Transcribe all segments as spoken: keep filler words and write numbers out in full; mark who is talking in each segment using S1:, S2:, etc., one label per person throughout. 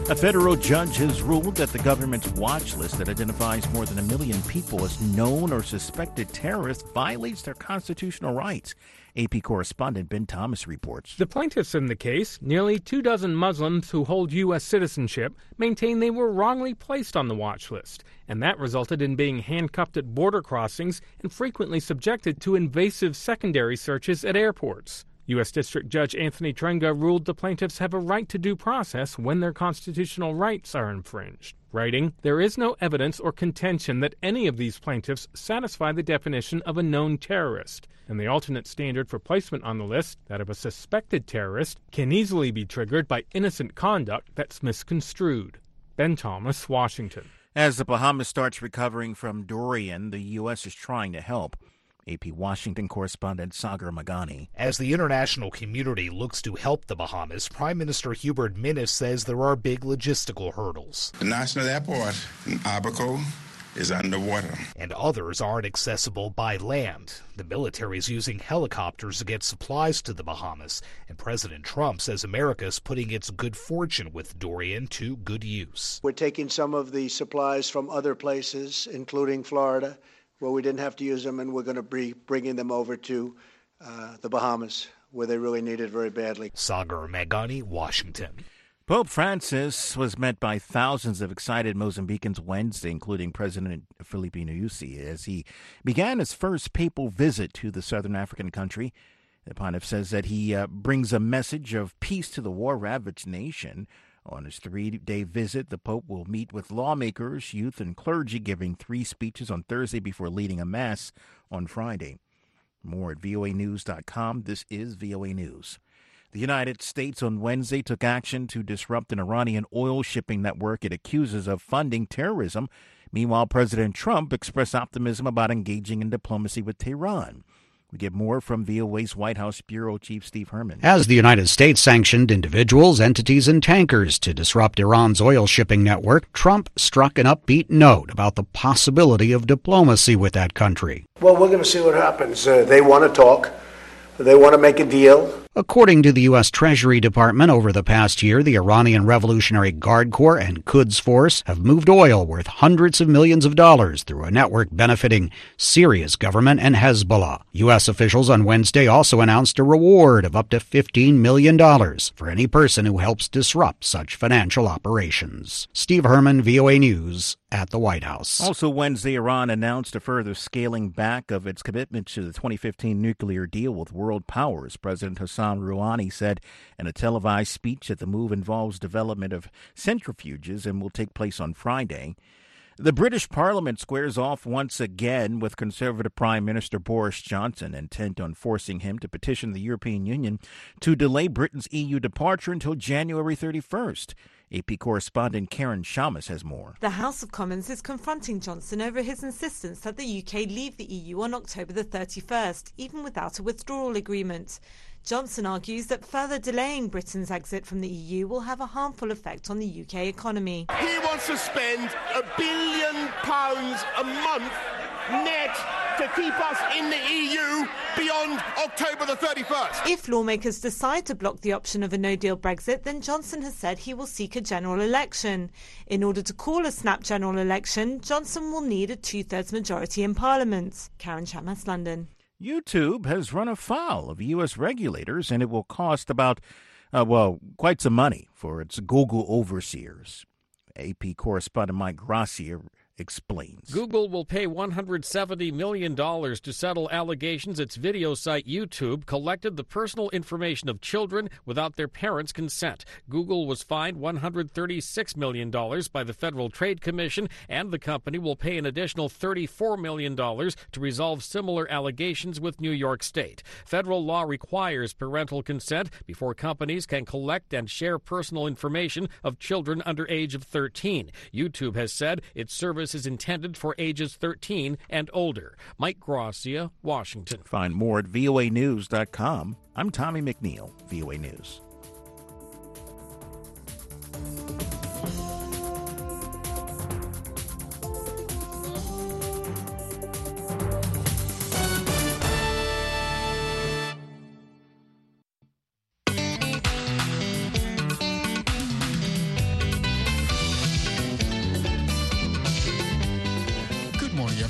S1: A federal judge has ruled that the government's watch list that identifies more than a million people as known or suspected terrorists violates their constitutional rights. A P correspondent Ben Thomas reports.
S2: The plaintiffs in the case, nearly two dozen Muslims who hold U S citizenship, maintain they were wrongly placed on the watch list, and that resulted in being handcuffed at border crossings and frequently subjected to invasive secondary searches at airports. U S. District Judge Anthony Trenga ruled the plaintiffs have a right to due process when their constitutional rights are infringed, writing, "There is no evidence or contention that any of these plaintiffs satisfy the definition of a known terrorist, and the alternate standard for placement on the list, that of a suspected terrorist, can easily be triggered by innocent conduct that's misconstrued." Ben Thomas, Washington.
S1: As the Bahamas starts recovering from Dorian, the U S is trying to help. A P Washington correspondent Sagar Magani.
S3: As the international community looks to help the Bahamas, Prime Minister Hubert Minnis says there are big logistical hurdles.
S4: The national airport in Abaco is underwater,
S3: and others aren't accessible by land. The military is using helicopters to get supplies to the Bahamas, and President Trump says America is putting its good fortune with Dorian to good use.
S5: We're taking some of the supplies from other places, including Florida, where we didn't have to use them, and we're going to be bringing them over to uh, the Bahamas, where they really need it very badly.
S3: Sagar Magani, Washington.
S1: Pope Francis was met by thousands of excited Mozambicans Wednesday, including President Filipe Nyusi, as he began his first papal visit to the southern African country. The pontiff says that he uh, brings a message of peace to the war-ravaged nation. On his three-day visit, the Pope will meet with lawmakers, youth, and clergy, giving three speeches on Thursday before leading a mass on Friday. More at V O A news dot com. This is V O A News. The United States on Wednesday took action to disrupt an Iranian oil shipping network it accuses of funding terrorism. Meanwhile, President Trump expressed optimism about engaging in diplomacy with Tehran. We get more from V O A's White House Bureau Chief Steve Herman.
S6: As the United States sanctioned individuals, entities, and tankers to disrupt Iran's oil shipping network, Trump struck an upbeat note about the possibility of diplomacy with that country.
S7: Well, we're going to see what happens. Uh, they want to talk. They want to make a deal.
S6: According to the U S. Treasury Department, over the past year, the Iranian Revolutionary Guard Corps and Quds Force have moved oil worth hundreds of millions of dollars through a network benefiting Syria's government and Hezbollah. U S officials on Wednesday also announced a reward of up to fifteen million dollars for any person who helps disrupt such financial operations. Steve Herman, V O A News, at the White House.
S1: Also Wednesday, Iran announced a further scaling back of its commitment to the twenty fifteen nuclear deal with world powers. President Hassan Rouhani said in a televised speech that the move involves development of centrifuges and will take place on Friday. The British Parliament squares off once again with Conservative Prime Minister Boris Johnson, intent on forcing him to petition the European Union to delay Britain's E U departure until January thirty-first. A P correspondent Karen Shamus has more.
S8: The House of Commons is confronting Johnson over his insistence that the U K leave the E U on October the thirty-first, even without a withdrawal agreement. Johnson argues that further delaying Britain's exit from the E U will have a harmful effect on the U K economy.
S9: He wants to spend a billion pounds a month net to keep us in the E U beyond October the thirty-first.
S8: If lawmakers decide to block the option of a no-deal Brexit, then Johnson has said he will seek a general election. In order to call a snap general election, Johnson will need a two-thirds majority in Parliament. Karen Shamas, London.
S1: YouTube has run afoul of U S regulators, and it will cost about, uh, well, quite some money for its Google overseers. A P correspondent Mike Gracia explains.
S10: Google will pay one hundred seventy million dollars to settle allegations its video site YouTube collected the personal information of children without their parents' consent. Google was fined one hundred thirty-six million dollars by the Federal Trade Commission, and the company will pay an additional thirty-four million dollars to resolve similar allegations with New York State. Federal law requires parental consent before companies can collect and share personal information of children under age of thirteen. YouTube has said its service is intended for ages thirteen and older. Mike Gracia, Washington.
S1: Find more at V O A news dot com. I'm Tommy McNeil, V O A News.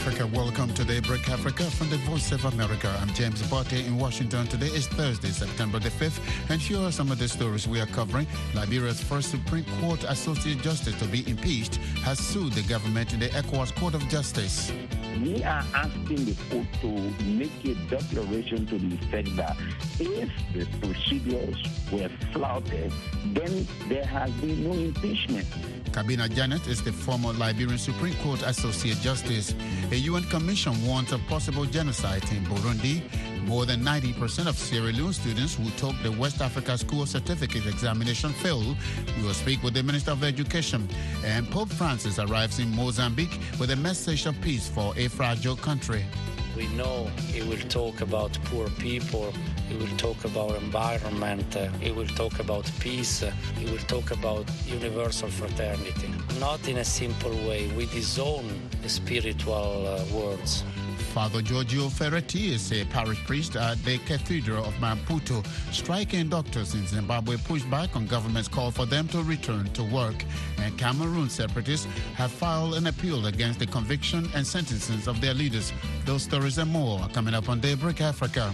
S11: Africa. Welcome to Daybreak Africa from the Voice of America. I'm James Botte in Washington. Today is Thursday, September the fifth, and here are some of the stories we are covering. Liberia's first Supreme Court Associate Justice to be impeached has sued the government in the ECOWAS Court of Justice.
S12: We are asking the court to make a declaration to the effect that if the procedures were flouted, then there has been no impeachment.
S11: Kabina Janet is the former Liberian Supreme Court Associate Justice. A U N commission warns of possible genocide in Burundi. More than ninety percent of Sierra Leone students who took the West Africa School Certificate examination failed. We will speak with the Minister of Education. And Pope Francis arrives in Mozambique with a message of peace for a fragile country.
S13: We know he will talk about poor people, he will talk about environment, uh, he will talk about peace, uh, he will talk about universal fraternity. Not in a simple way, with his own spiritual uh, words.
S11: Father Giorgio Ferretti is a parish priest at the Cathedral of Maputo. Striking doctors in Zimbabwe push back on government's call for them to return to work. And Cameroon separatists have filed an appeal against the conviction and sentences of their leaders. Those stories and more are coming up on Daybreak Africa.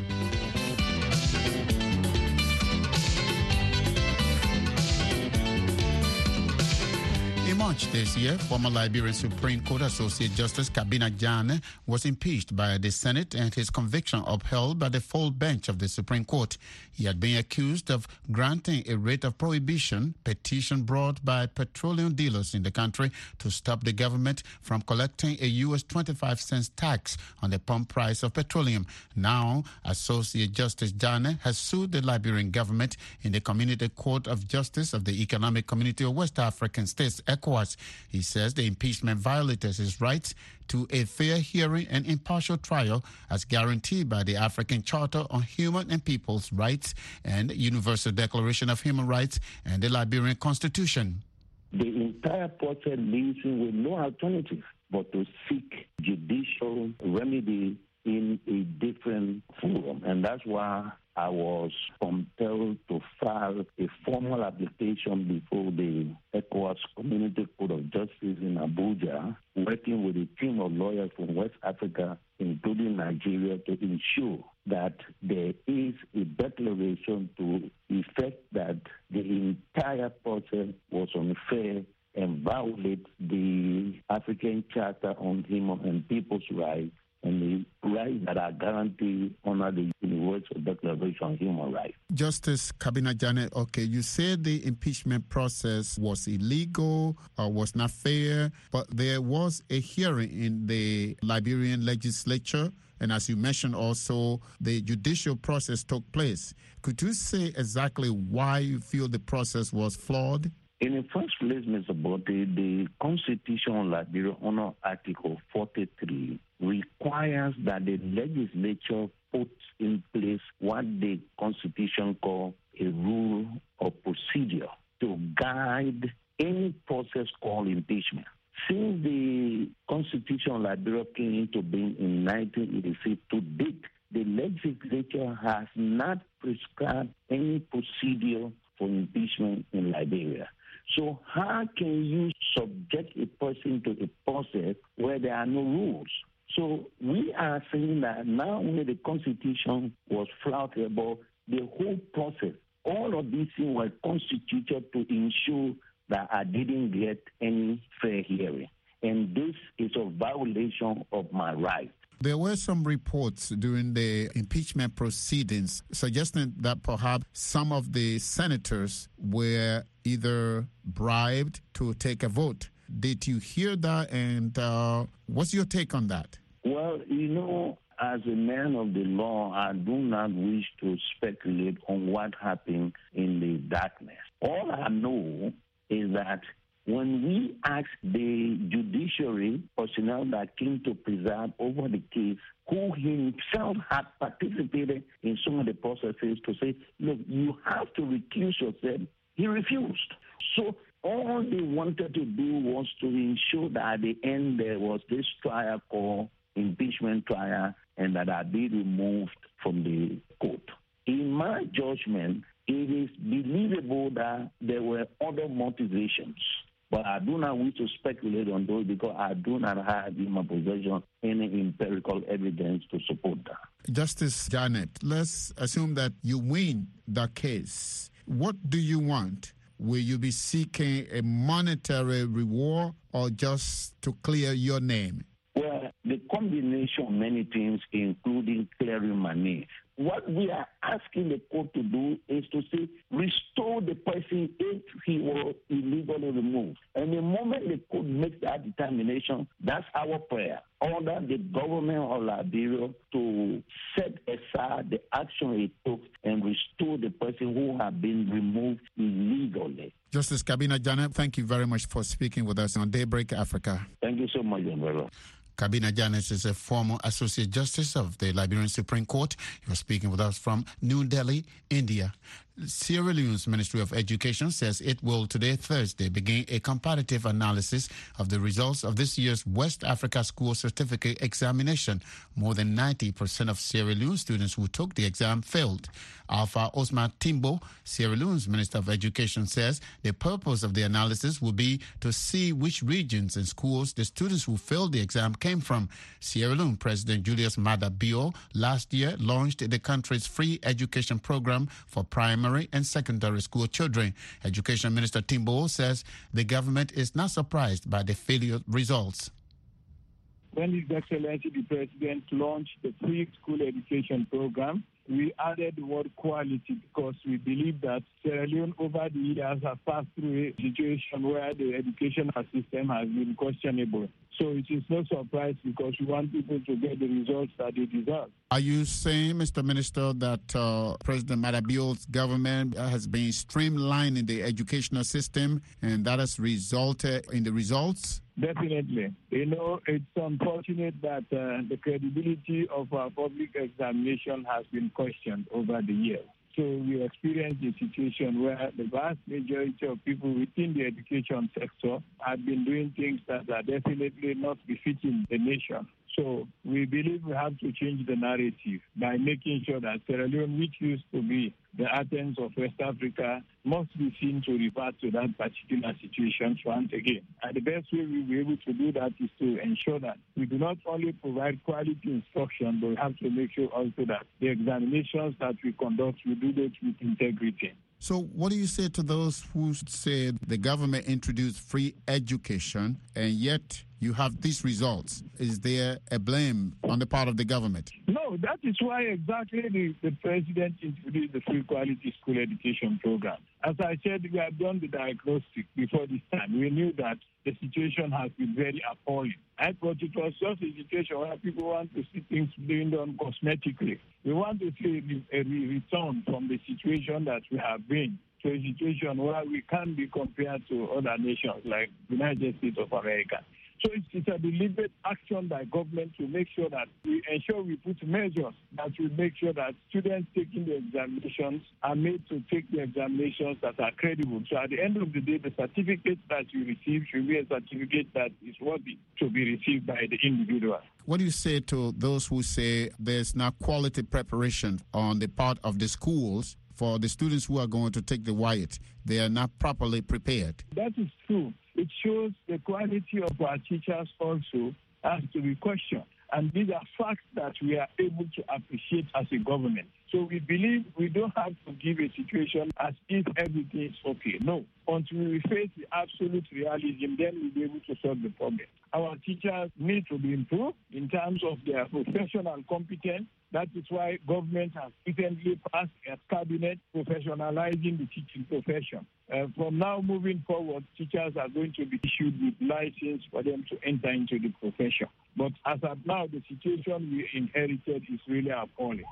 S11: In March this year, former Liberian Supreme Court Associate Justice Kabina Janet was impeached by the Senate and his conviction upheld by the full bench of the Supreme Court. He had been accused of granting a writ of prohibition, petition brought by petroleum dealers in the country to stop the government from collecting a U S twenty-five cents tax on the pump price of petroleum. Now, Associate Justice Janet has sued the Liberian government in the Community Court of Justice of the Economic Community of West African States, ECOWAS. He says the impeachment violated his rights to a fair hearing and impartial trial as guaranteed by the African Charter on Human and People's Rights and Universal Declaration of Human Rights and the Liberian Constitution.
S12: The entire process leaves him with no alternative but to seek judicial remedy in a different forum. And that's why I was compelled to file a formal application before the ECOWAS Community Court of Justice in Abuja, working with a team of lawyers from West Africa, including Nigeria, to ensure that there is a declaration to effect that the entire process was unfair and violates the African Charter on Human and People's Rights and the rights that are guaranteed under the Universal Declaration on Human Rights.
S11: Justice Kabina Janet, okay, you said the impeachment process was illegal or was not fair, but there was a hearing in the Liberian legislature, and as you mentioned also, the judicial process took place. Could you say exactly why you feel the process was flawed?
S12: In the first place, Mister Botte, the Constitution of Liberia under Article forty-three requires that the legislature puts in place what the Constitution calls a rule of procedure to guide any process called impeachment. Since the Constitution of Liberia came into being in nineteen eighty-six to date, the legislature has not prescribed any procedure for impeachment in Liberia. So how can you subject a person to a process where there are no rules? So we are saying that not only the Constitution was flouted, but the whole process, all of these things were constituted to ensure that I didn't get any fair hearing. And this is a violation of my rights.
S11: There were some reports during the impeachment proceedings suggesting that perhaps some of the senators were either bribed to take a vote. Did you hear that, and uh, what's your take on that?
S12: Well, you know, as a man of the law, I do not wish to speculate on what happened in the darkness. All I know is that when we asked the judiciary personnel that came to preside over the case, who himself had participated in some of the processes, to say, look, you have to recuse yourself, he refused. So all they wanted to do was to ensure that at the end there was this trial called impeachment trial and that I be removed from the court. In my judgment, it is believable that there were other motivations. But I do not wish to speculate on those because I do not have in my possession any empirical evidence to support that.
S11: Justice Janet, let's assume that you win the case. What do you want? Will you be seeking a monetary reward or just to clear your name?
S12: Well, the combination of many things, including clearing my name. What we are asking the court to do is to say, restore the person if he was illegally removed. And the moment the court makes that determination, that's our prayer. Order the government of Liberia to set aside the action it took and restore the person who has been removed illegally.
S11: Justice Kabina Janet, thank you very much for speaking with us on Daybreak Africa.
S12: Thank you so much, Umbrella.
S11: Kabina Janet is a former Associate Justice of the Liberian Supreme Court. He was speaking with us from New Delhi, India. Sierra Leone's Ministry of Education says it will today, Thursday, begin a comparative analysis of the results of this year's West Africa School Certificate examination. More than ninety percent of Sierra Leone students who took the exam failed. Alpha Osman Timbo, Sierra Leone's Minister of Education, says the purpose of the analysis will be to see which regions and schools the students who failed the exam came from. Sierra Leone President Julius Maada Bio last year launched the country's free education program for primary and secondary school children. Education Minister Timbo says the government is not surprised by the failure results.
S14: When His Excellency the President launched the free school education program, we added the word quality because we believe that Sierra Leone over the years has passed through a situation where the educational system has been questionable. So it is no surprise because we want people to get the results that they deserve.
S11: Are you saying, Mister Minister, that uh, President Maada Bio's government has been streamlining the educational system and that has resulted in the results?
S14: Definitely. You know, it's unfortunate that uh, the credibility of our public examination has been questioned over the years. So we experienced a situation where the vast majority of people within the education sector have been doing things that are definitely not befitting the nation. So we believe we have to change the narrative by making sure that Sierra Leone, which used to be the Athens of West Africa, must be seen to revert to that particular situation once again. And the best way we'll be able to do that is to ensure that we do not only provide quality instruction, but we have to make sure also that the examinations that we conduct, we do that with integrity.
S11: So what do you say to those who say the government introduced free education and yet you have these results? Is there a blame on the part of the government?
S14: No, that is why exactly the, the president introduced the free quality school education program. As I said, we have done the diagnostic before this time. We knew that the situation has been very appalling. I thought it was just a situation where people want to see things being done cosmetically. We want to see a return from the situation that we have been to a situation where we can be compared to other nations like the United States of America. So it's, it's a deliberate action by government to make sure that we ensure we put measures that will make sure that students taking the examinations are made to take the examinations that are credible. So at the end of the day, the certificate that you receive should be a certificate that is worthy to be received by the individual.
S11: What do you say to those who say there's not quality preparation on the part of the schools for the students who are going to take the W I A T? They are not properly prepared.
S14: That is true. It shows the quality of our teachers also has to be questioned. And these are facts that we are able to appreciate as a government. So we believe we don't have to give a situation as if everything is okay. No. Until we face the absolute realism, then we'll be able to solve the problem. Our teachers need to be improved in terms of their professional competence. That is why government has recently passed a cabinet professionalizing the teaching profession. Uh, from now moving forward, teachers are going to be issued with license for them to enter into the profession. But as of now, the situation we inherited is really appalling.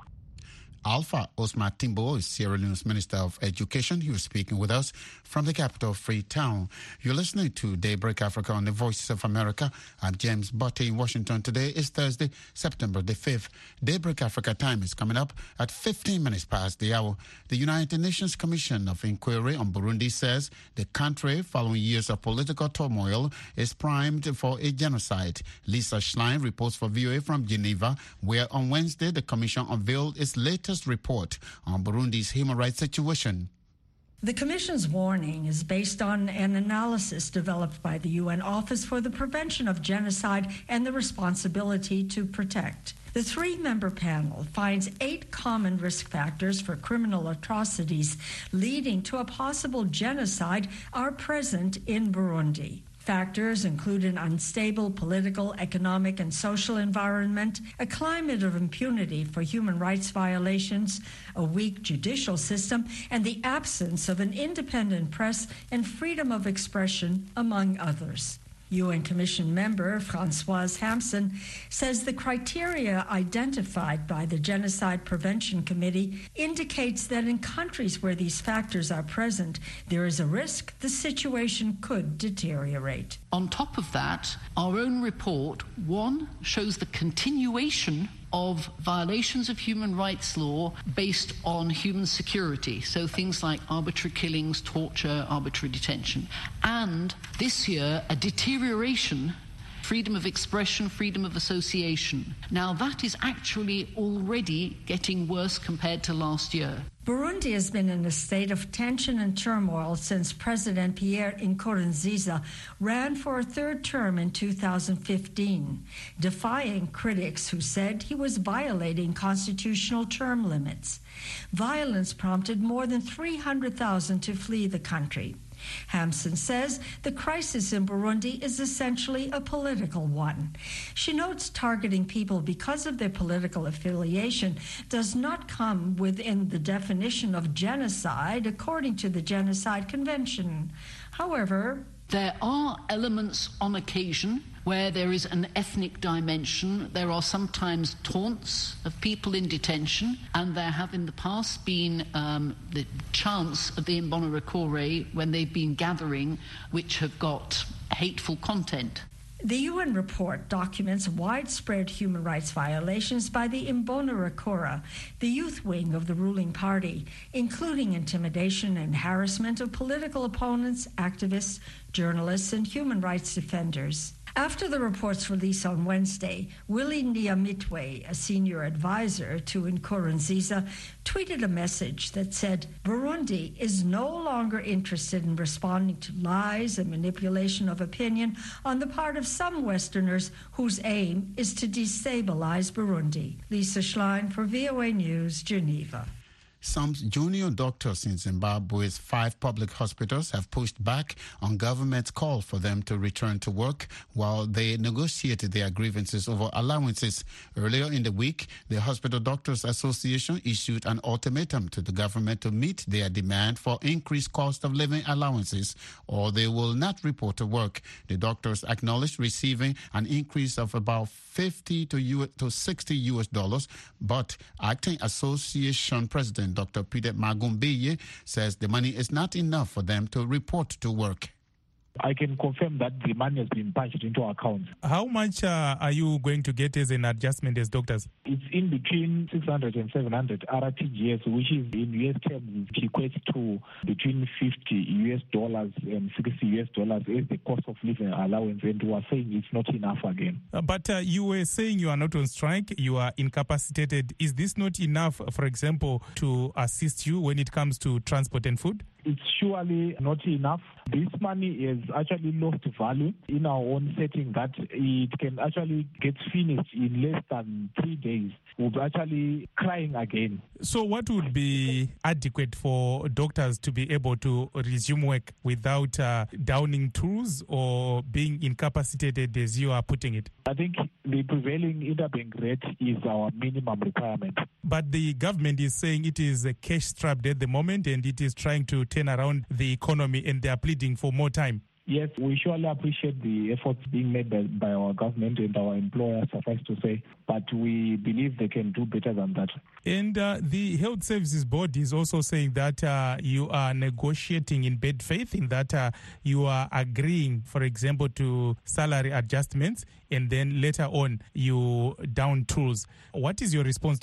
S11: Alpha Osman Timbo is Sierra Leone's Minister of Education. He was speaking with us from the capital, Freetown. You're listening to Daybreak Africa on the Voices of America. I'm James Botte in Washington. Today is Thursday, September the fifth. Daybreak Africa time is coming up at fifteen minutes past the hour. The United Nations Commission of Inquiry on Burundi says the country, following years of political turmoil, is primed for a genocide. Lisa Schlein reports for V O A from Geneva, where on Wednesday the commission unveiled its latest report on Burundi's human rights situation.
S15: The Commission's warning is based on an analysis developed by the U N Office for the Prevention of Genocide and the Responsibility to Protect. The three-member panel finds eight common risk factors for criminal atrocities leading to a possible genocide are present in Burundi. Factors include an unstable political, economic, and social environment, a climate of impunity for human rights violations, a weak judicial system, and the absence of an independent press and freedom of expression, among others. U N Commission member Françoise Hampson says the criteria identified by the Genocide Prevention Committee indicates that in countries where these factors are present, there is a risk the situation could deteriorate.
S16: On top of that, our own report, one, shows the continuation of violations of human rights law based on human security, so things like arbitrary killings, torture, arbitrary detention. And this year, a deterioration, freedom of expression, freedom of association. Now that is actually already getting worse compared to last year.
S15: Burundi has been in a state of tension and turmoil since President Pierre Nkurunziza ran for a third term in two thousand fifteen, defying critics who said he was violating constitutional term limits. Violence prompted more than three hundred thousand to flee the country. Hampson says the crisis in Burundi is essentially a political one. She notes targeting people because of their political affiliation does not come within the definition of genocide according to the Genocide Convention. However,
S16: there are elements on occasion where there is an ethnic dimension. There are sometimes taunts of people in detention, and there have in the past been um, the chants of the Imbonerakure when they've been gathering, which have got hateful content.
S15: The U N report documents widespread human rights violations by the Imbonerakure, the youth wing of the ruling party, including intimidation and harassment of political opponents, activists, journalists, and human rights defenders. After the report's release on Wednesday, Willie Nyamitwe, a senior advisor to Nkurunziza, tweeted a message that said Burundi is no longer interested in responding to lies and manipulation of opinion on the part of some Westerners whose aim is to destabilize Burundi. Lisa Schlein for V O A News, Geneva.
S11: Some junior doctors in Zimbabwe's five public hospitals have pushed back on government's call for them to return to work while they negotiated their grievances over allowances. Earlier in the week, the Hospital Doctors Association issued an ultimatum to the government to meet their demand for increased cost of living allowances, or they will not report to work. The doctors acknowledged receiving an increase of about fifty to sixty U S dollars, but acting association president Doctor Peter Magumbeye says the money is not enough for them to report to work.
S14: I can confirm that the money has been punched into our accounts.
S17: How much uh, are you going to get as an adjustment as doctors?
S14: It's in between six hundred and seven hundred R T G S, which is in U S terms equates to between fifty U S dollars and sixty U S dollars as the cost of living allowance, and we are saying it's not enough again.
S17: Uh, but uh, you were saying you are not on strike, you are incapacitated. Is this not enough, for example, to assist you when it comes to transport and food?
S14: It's surely not enough. This money is actually lost value in our own setting that it can actually get finished in less than three days. We'll be actually crying again.
S17: So what would be adequate for doctors to be able to resume work without uh, downing tools or being incapacitated, as you are putting it?
S14: I think the prevailing interbank rate is our minimum requirement.
S17: But the government is saying it is cash-strapped at the moment and it is trying to turn around the economy, and they are pleading for more time.
S14: Yes, we surely appreciate the efforts being made by, by our government and our employers, suffice to say, but we believe they can do better than that.
S17: And uh, the Health Services Board is also saying that uh, you are negotiating in bad faith, in that uh, you are agreeing, for example, to salary adjustments, and then later on you down tools. What is your response to that?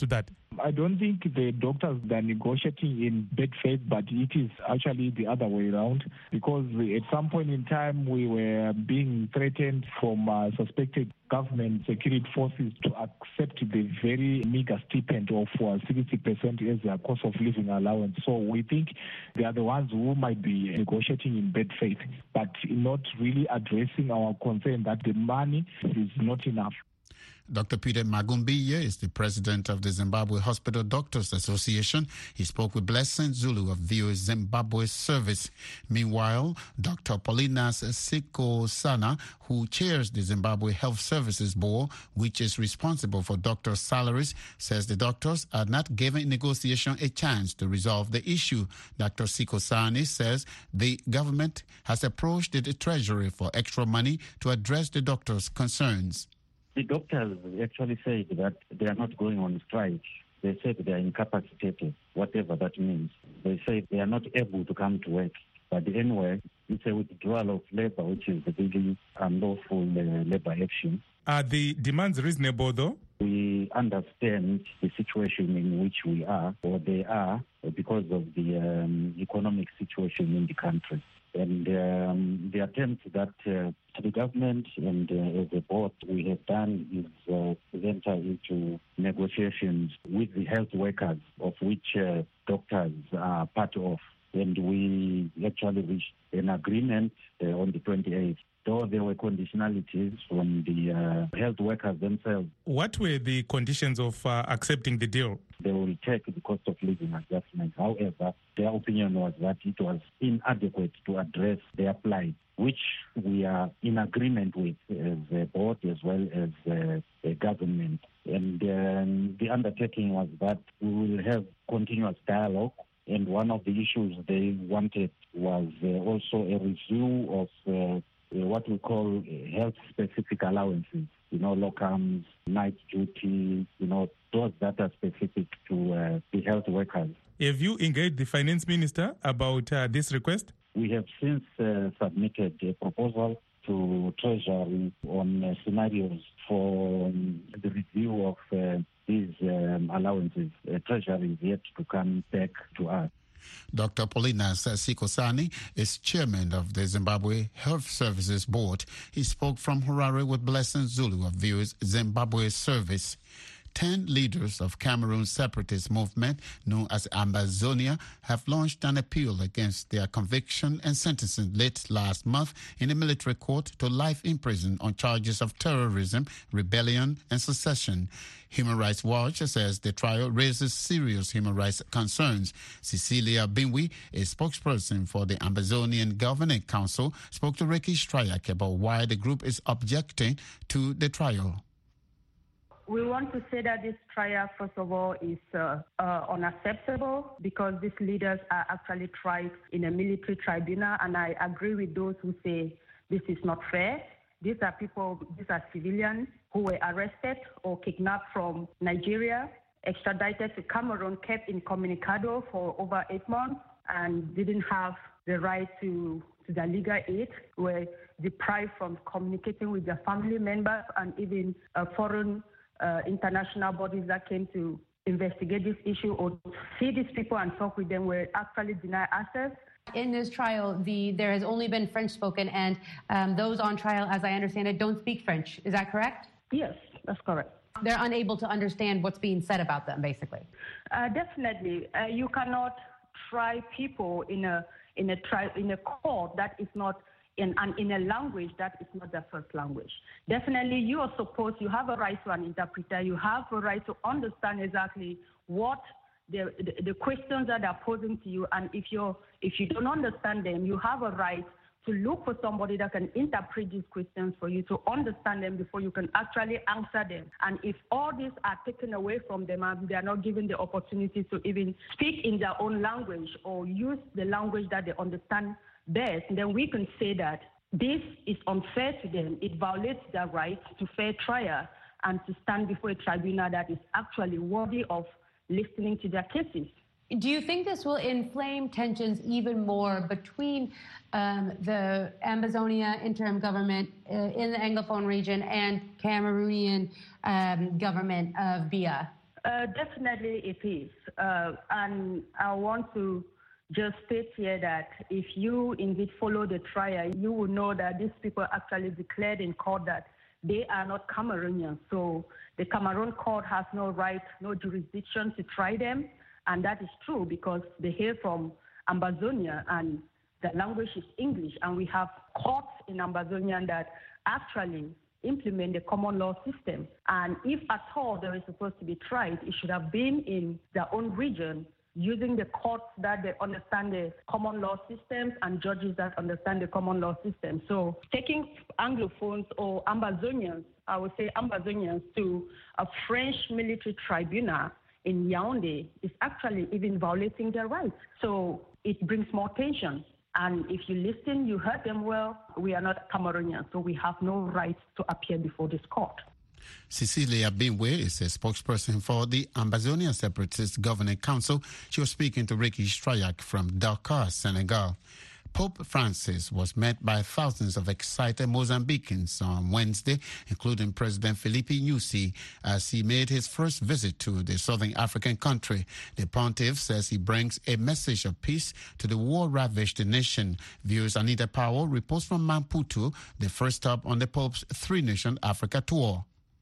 S14: I don't think the doctors are negotiating in bad faith, but it is actually the other way around, because at some point in time we were being threatened from uh, suspected government security forces to accept the very meager stipend of uh, sixty percent as their cost of living allowance. So we think they are the ones who might be negotiating in bad faith, but not really addressing our concern that the money is not enough.
S11: Doctor Peter Magumbiye is the president of the Zimbabwe Hospital Doctors Association. He spoke with Blessing Zulu of V O A Zimbabwe Service. Meanwhile, Doctor Paulinas Sikosana, who chairs the Zimbabwe Health Services Board, which is responsible for doctors' salaries, says the doctors are not giving negotiation a chance to resolve the issue. Doctor Sikosani says the government has approached the Treasury for extra money to address the doctors' concerns.
S12: The doctors actually said that they are not going on strike. They said they are incapacitated, whatever that means. They say they are not able to come to work. But anyway, it's a withdrawal of labor, which is a really unlawful uh, labor action.
S17: Are the demands reasonable, though?
S12: We understand the situation in which we are, or they are, because of the um, economic situation in the country. And um, the attempt that uh, the government and uh, as a board we have done is uh, to enter into negotiations with the health workers, of which uh, doctors are part of. And we actually reached an agreement uh, on the twenty-eighth. Though there were conditionalities from the uh, health workers themselves.
S17: What were the conditions of uh, accepting the deal?
S12: They will take the cost of living adjustment. However, their opinion was that it was inadequate to address their plight, which we are in agreement with as a board as well as uh, a government. And um, the undertaking was that we will have continuous dialogue. And one of the issues they wanted was uh, also a review of uh, Uh, what we call uh, health-specific allowances, you know, locums, night duty, you know, those that are specific to uh, the health workers.
S17: Have you engaged the finance minister about uh, this request?
S12: We have since uh, submitted a proposal to Treasury on uh, scenarios for um, the review of uh, these um, allowances. Uh, Treasury is yet to come back to us.
S11: Doctor Paulinas Sikosani is chairman of the Zimbabwe Health Services Board. He spoke from Harare with Blessing Zulu of V O A's Zimbabwe Service. Ten leaders of Cameroon's separatist movement, known as Ambazonia, have launched an appeal against their conviction and sentencing late last month in a military court to life in prison on charges of terrorism, rebellion, and secession. Human Rights Watch says the trial raises serious human rights concerns. Cecilia Binwi, a spokesperson for the Ambazonian Governing Council, spoke to Ricky Strayak about why the group is objecting to the trial.
S18: We want to say that this trial, first of all, is uh, uh, unacceptable because these leaders are actually tried in a military tribunal, and I agree with those who say this is not fair. These are people, these are civilians who were arrested or kidnapped from Nigeria, extradited to Cameroon, kept in Communicado for over eight months, and didn't have the right to, to their legal aid, were deprived from communicating with their family members and even uh, foreign Uh, international bodies that came to investigate this issue or see these people and talk with them were actually denied access.
S19: In this trial, the there has only been French spoken, and um, those on trial, as I understand it, don't speak French. Is that correct?
S18: Yes, that's correct.
S19: They're unable to understand what's being said about them, basically.
S18: Uh, definitely, uh, you cannot try people in a in a tri- in a court that is not. In, and in a language that is not their first language. Definitely, you are supposed, you have a right to an interpreter, you have a right to understand exactly what the, the, the questions that they're posing to you, and if, you're, if you don't understand them, you have a right to look for somebody that can interpret these questions for you, to understand them before you can actually answer them. And if all these are taken away from them and they are not given the opportunity to even speak in their own language or use the language that they understand best, then we can say that this is unfair to them. It violates their right to fair trial and to stand before a tribunal that is actually worthy of listening to their cases.
S19: Do you think this will inflame tensions even more between um, the Ambazonia interim government uh, in the Anglophone region and Cameroonian um, government of Biya?
S18: Uh, definitely it is. Uh, and I want to just state here that if you indeed follow the trial, you will know that these people actually declared in court that they are not Cameroonians. So the Cameroon court has no right, no jurisdiction to try them. And that is true because they hail from Ambazonia and the language is English. And we have courts in Ambazonia that actually implement the common law system. And if at all there is supposed to be tried, it should have been in their own region using the courts that they understand the common law systems and judges that understand the common law system. So taking Anglophones or Ambazonians, I would say Ambazonians, to a French military tribunal in Yaoundé is actually even violating their rights. So it brings more tension. And if you listen, you heard them well, we are not Cameroonians, so we have no right to appear before this court.
S11: Cecilia Bimwe is a spokesperson for the Ambazonia Separatist Governing Council. She was speaking to Ricky Strayak from Dakar, Senegal. Pope Francis was met by thousands of excited Mozambicans on Wednesday, including President Filipe Nyusi, as he made his first visit to the southern African country. The pontiff says he brings a message of peace to the war-ravaged nation. Viewers Anita Powell reports from Maputo, the first stop on the Pope's three-nation Africa tour.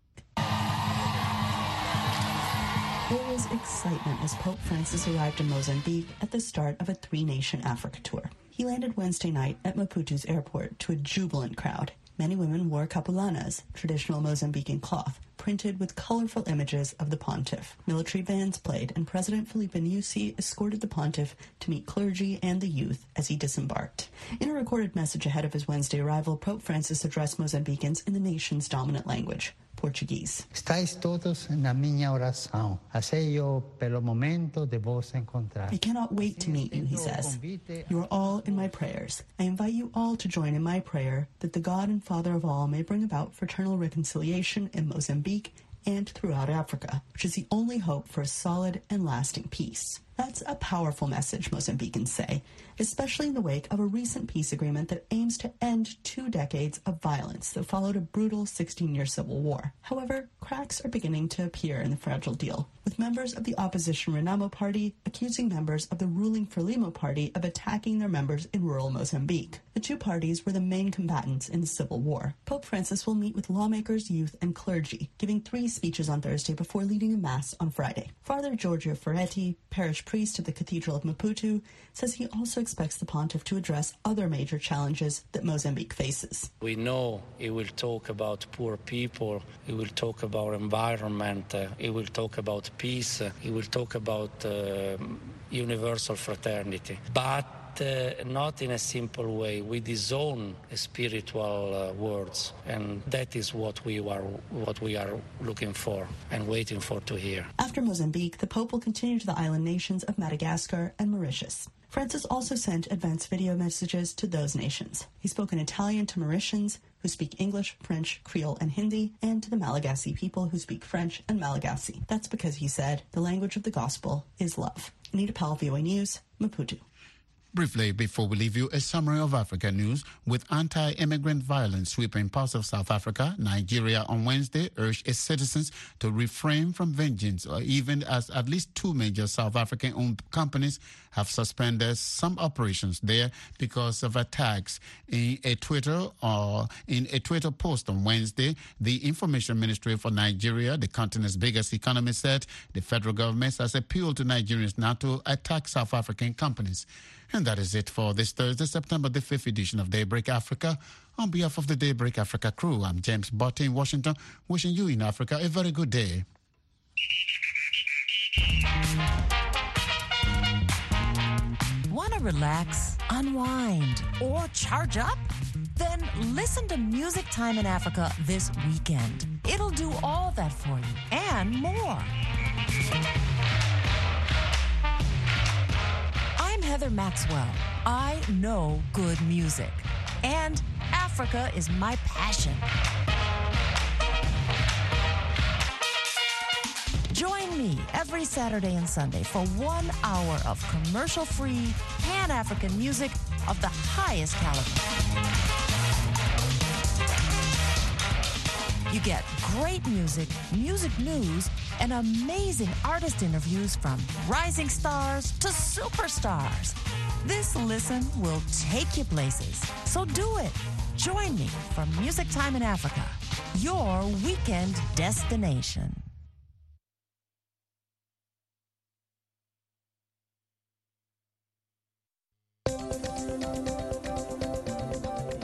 S20: There was excitement as Pope Francis arrived in Mozambique at the start of a three-nation Africa tour. He landed Wednesday night at Maputo's airport to a jubilant crowd. Many women wore capulanas, traditional Mozambican cloth, printed with colorful images of the pontiff. Military bands played, and President Filipe Nyusi escorted the pontiff to meet clergy and the youth as he disembarked. In a recorded message ahead of his Wednesday arrival, Pope Francis addressed Mozambicans in the nation's dominant language, Portuguese.
S21: Estáis todos na minha oração. Anseio pelo momento de vos encontrar.
S20: I cannot wait to meet you, he says. You are all in my prayers. I invite you all to join in my prayer that the God and Father of all may bring about fraternal reconciliation in Mozambique and throughout Africa, which is the only hope for a solid and lasting peace. That's a powerful message, Mozambicans say, especially in the wake of a recent peace agreement that aims to end two decades of violence that followed a brutal sixteen-year civil war. However, cracks are beginning to appear in the fragile deal, with members of the opposition Renamo party accusing members of the ruling Frelimo party of attacking their members in rural Mozambique. The two parties were the main combatants in the civil war. Pope Francis will meet with lawmakers, youth, and clergy, giving three speeches on Thursday before leading a mass on Friday. Father Giorgio Ferretti, parish priest of the Cathedral of Maputo, says he also expects the pontiff to address other major challenges that Mozambique faces.
S13: We know he will talk about poor people, he will talk about environment, uh, he will talk about peace, uh, he will talk about uh, universal fraternity, but Uh, not in a simple way, with his own spiritual uh, words, and that is what we are what we are looking for and waiting for to hear.
S20: After Mozambique, the Pope will continue to the island nations of Madagascar and Mauritius. Francis also sent advance video messages to those nations. He spoke in Italian to Mauritians, who speak English, French, Creole, and Hindi, and to the Malagasy people who speak French and Malagasy. That's because, he said, the language of the gospel is love. Anita Powell, V O A News, Maputo.
S11: Briefly, before we leave you, a summary of Africa news. With anti-immigrant violence sweeping parts of South Africa, Nigeria on Wednesday urged its citizens to refrain from vengeance, or even as at least two major South African-owned companies have suspended some operations there because of attacks. In a Twitter or in a Twitter post on Wednesday, the Information Ministry for Nigeria, the continent's biggest economy, said the federal government has appealed to Nigerians not to attack South African companies. And that is it for this Thursday, September the fifth edition of Daybreak Africa. On behalf of the Daybreak Africa crew, I'm James Botte in Washington, wishing you in Africa a very good day.
S22: Want to relax, unwind, or charge up? Then listen to Music Time in Africa this weekend. It'll do all that for you and more. I'm Heather Maxwell. I know good music, and Africa is my passion. Join me every Saturday and Sunday for one hour of commercial-free, Pan-African music of the highest caliber. You get great music, music news, and and amazing artist interviews from rising stars to superstars. This listen will take you places. So do it. Join me for Music Time in Africa, your weekend destination.